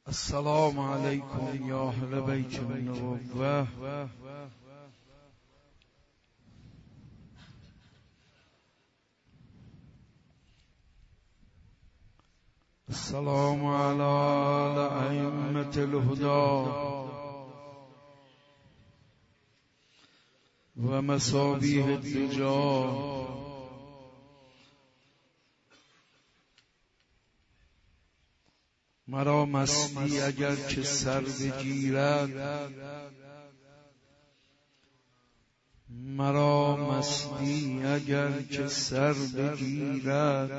السلام علیکم یا اهل بیت النبوة. السلام علی ائمة الهدى و مصابیح الدجى. مرا مستی اگر که سر بگیرد، مرا مستی اگر که سر بگیرد،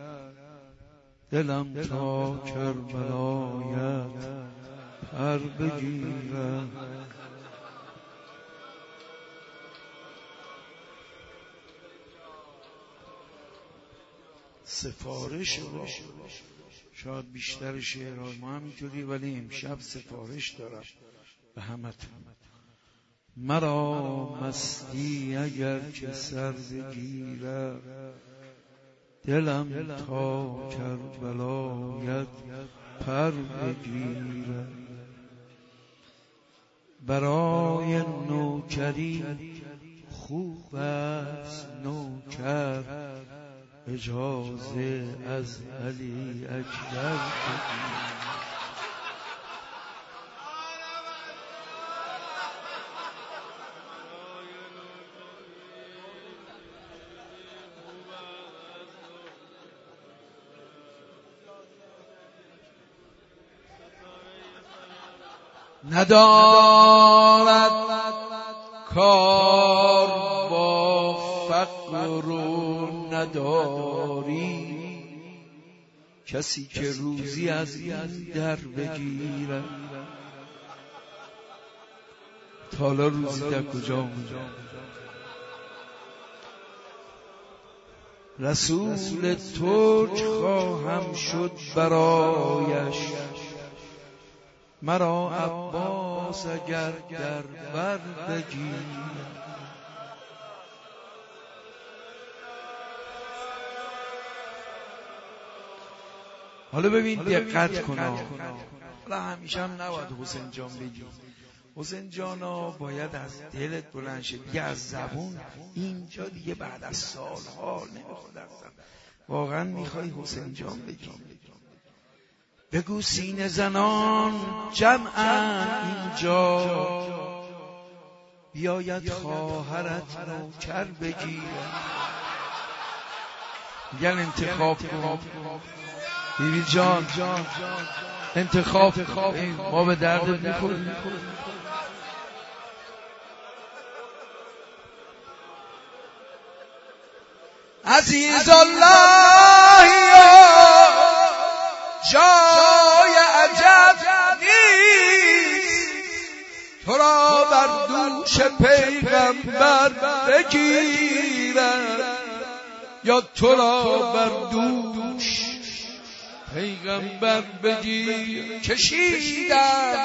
دلم تا کربلایت پر بگیرد. سفارش رو شاید بیشتر شعرهای ما همینطوری، ولی امشب سفارش دارم به همتون. مرا مستی اگر که سر بگیرد، دلم تا کربلایت پر بگیرد. برای نوکری خوب است نوکر، اجازه از علی اکبر بگیر. ندارد کار با فقر و نداری، کسی که روزی از این در بگیرد. تا حالا روزی در کجا بوده؟ رسول ترک خواهم شد برایش، مرا عباس اگر در بر بگیرد. حالا ببین دقت کن، حالا همیشه هم نباید حسین جان بگی. حسین جانا باید از دلت بلند شه دیگه، از زبون اینجا دیگه بعد از سالها نمیخواد از زبون. واقعا میخوای حسین جان بگی؟ بگو سینه زنان جمعن اینجا، بیاید خواهرت نوکر بگیرد. میگن انتخاب کن بیبی جان، انتخاب ما به درد میخوریم. عزیز الله جای عجب نیست، تو را بر دوش پیغمبر بگیرد، یا تو را بر دوش پیغمبر بگیر. کشیدم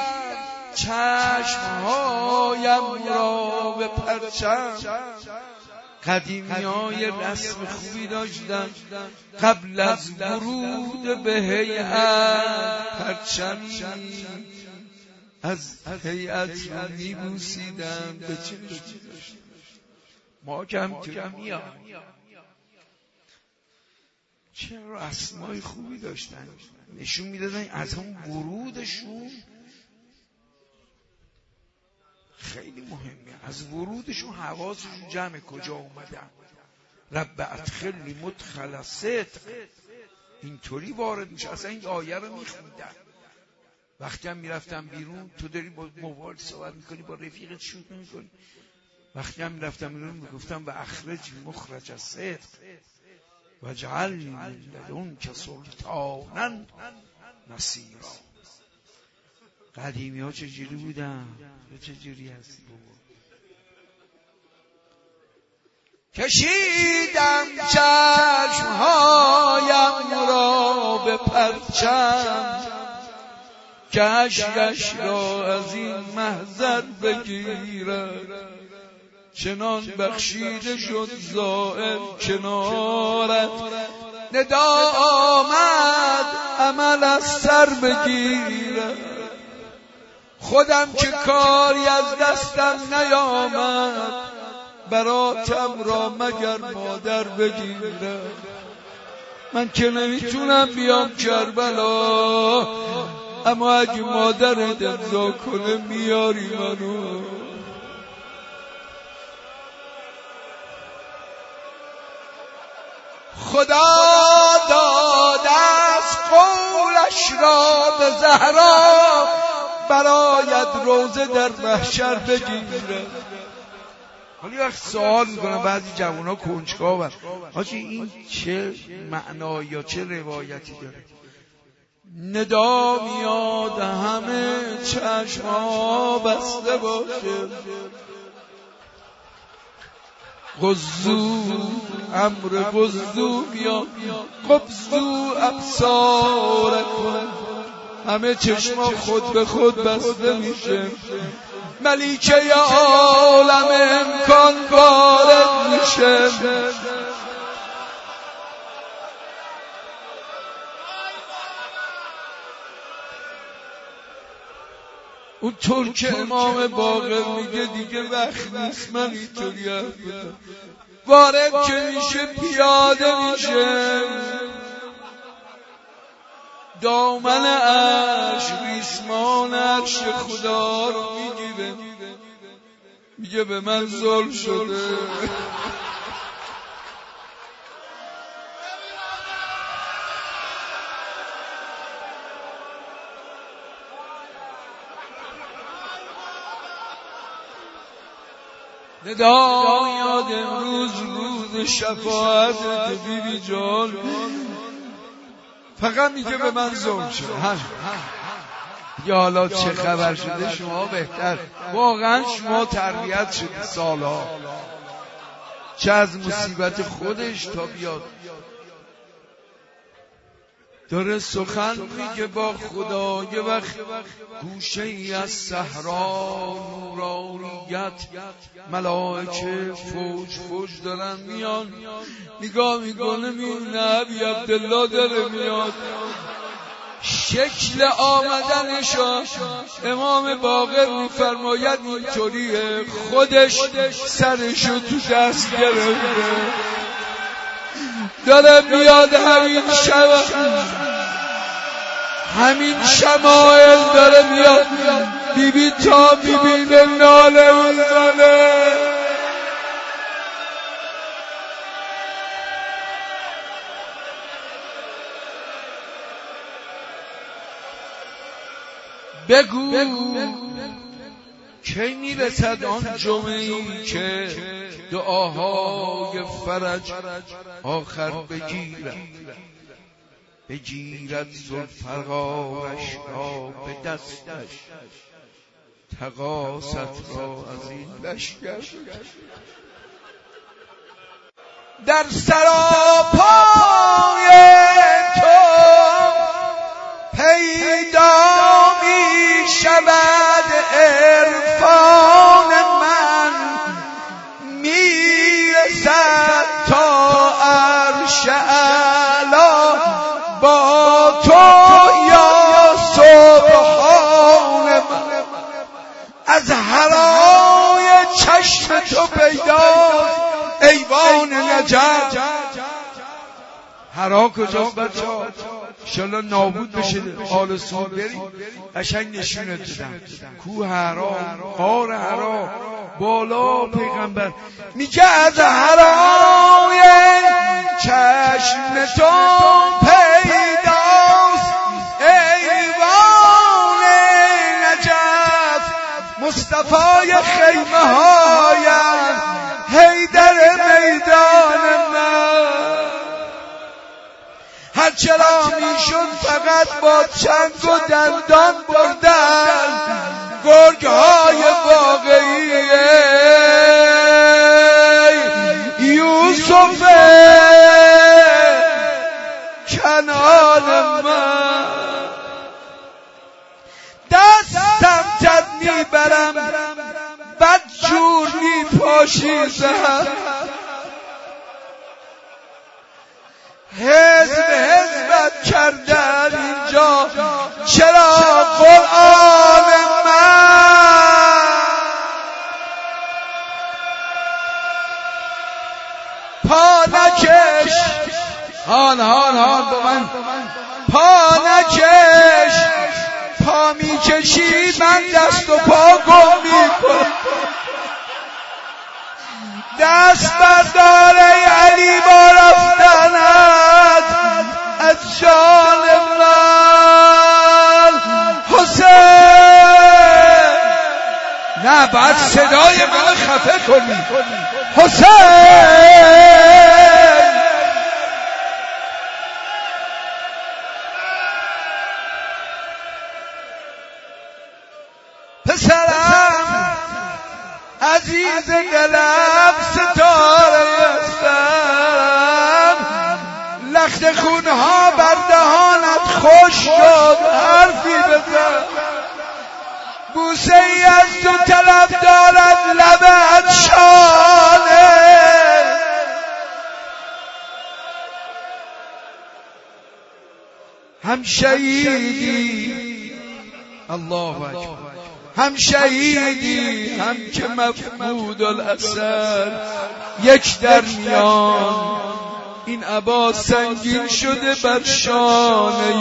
چشمهایم را به پرچم، قدیمیای رسم خوبی داشتن، قبل از ورود به هیئت پرچمی از هیئت میبوسیدن. به چه داشتن؟ ما کم چه رسمای خوبی داشتن، نشون میدادن از اون ورودشون خیلی مهمه. از ورودشون حواسشون جمع کجا اومدن. رب ادخلنی مدخل صدق، اینطوری وارد میشه. اصلا این آیه رو میخوندن وقتی هم میرفتم بیرون. تو داری با موبایل صحبت میکنی، با رفیقت شوخی میکنی. وقتی هم میرفتم بیرون میگفتم و اخرج مخرج صدق و جعل لدنک سلطانا نصیرا. قدیمی ها چجوری بودن؟ چجوری هستی بابا؟ کشیدم چشمهایم را به پرچم، که اشکش را از این محضر بگیرد. چنان بخشیده شد زائر کنارت، ندا آمد عمل از سر بگیرم، خودم که کاری از دستم نیامد، براتم را مگر مادر بگیرم. من که نمیتونم بیام کربلا، اما اگه مادرت امضا کنه میاری منو. خدا داده است قولش را به زهرا، برایت روزه در محشر بگیره. حالی وقت سوال میکنم بعضی جوونا کنجکاون، حاجی این چه معنا یا چه روایتی داره؟ ندا میاد همه چشما بسته باشه، غزو امر غزو میاد قبضو ابصارکم، همه چشما خود به خود بسته میشه، ملیکه عالم امکان وارد میشه. اون ترک امام باقر میگه دیگه وقت نیست من اینطوری حرف بزنم. وارد که میشه پیاده میشه، دامن عرش ریسمان عرش خدا رو میگیره، میگه به من ظلم شده. ندا یاد امروز روز شفاعت بیبی جان، فقط میگه به من ظلم شده. یا حالا چه خبر شده شما بهتر، واقعا شما تربیت شدی سالها، چه از مصیبت خودش تا بیاد داره سخن میگه با خدا. یه وقت گوشه ای از صحرا نورانیت ملائکه فوج فوج دارن میان، نگاه میکنه میبینه ابی عبدالله داره میاد. شکل آمدنشو امام باقر میفرماید اینطوریه، خودش سرشو تو دست گرفته داره میاد، همین شمائل داره میاد. بیبی تا میبینه ناله میزنه، بگو کی میرسد آن جمعه‌ای که دعاهای فرج آخر بگیرد ذوالفقارش را به دستش، تقاصت را از این لشکر در سراپای تو پیدا می شود عرفان من، می رسد تا عرش اعلی با تو یا سبحان من. از هرای چشم تو پیداست ایوان نجف. هرا کجاست بچه‌ها؟ انشالله نابود بشه آل سود بری قشنگ نشونت بدم. کوه هرا، غار هرا، بالا پیغمبر میگه از هرای چشم تو پیداست ایوان نجف. مصطفی خیمه هایم حیدر میدان من، هر چرا میشون فقط با چنگ و دندان بردن گرگهای واقعی یوسف کنان من. دستم تد میبرم بد جور میپاشیزم، حزبت کردن اینجا، چرا قرآن من پا نکش، هان با من پا نکش، پا میکشی من دست و پا گم میکنم. دست بردار ای علی با رفتنت از جان من حسین. نه بعد صدای من خفه کنی حسین. پسرم عزیز دلم ستاره هستم، لخت خونها بر دهانت خوش شد، حرفی بزن. بوسه ای از تو طلب دارد لبت شانه. هم شهیدی الله اکبر، هم شهیدی هم که مفقود الاثر. یک در میان این عبا سنگین شده بر شانه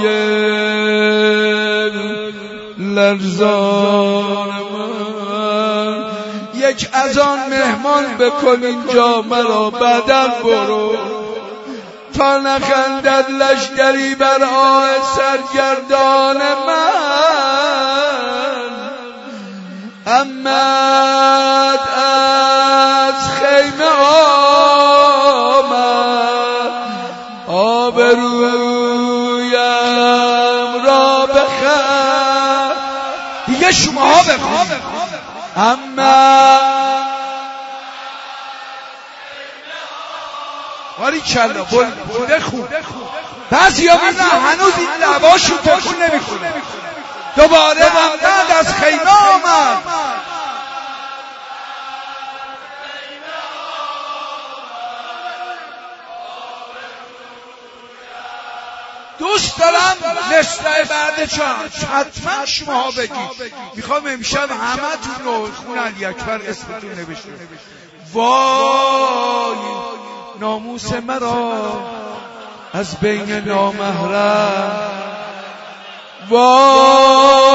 لرزان من. یک از آن مهمان بکن اینجا مرا، بعداً برو تا نخندد لشکری بر آه سرگردان من. احمد از خیمه آمد، آبرویم را بخر. دیگه شماها بخونید. احمد ولی کلا بخون. بعضی ها میزن هنوز این لباشو تکون نمیکنه. دوباره احمد از خیمه آمد. دوست دارم نسله بعد چند حتما شما بگید. میخوام امشب همه تون رو خون علی اکبر اسمتون نوشته. وای ناموس مرا از بین نامحرم، وای